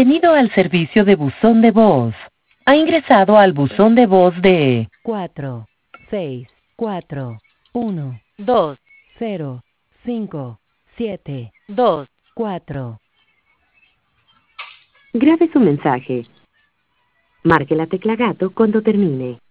Bienvenido al servicio de buzón de voz. Ha ingresado al buzón de voz de 4, 6, 4, 1, 2, 0, 5, 7, 2, 4. Grabe su mensaje. Marque la tecla gato cuando termine.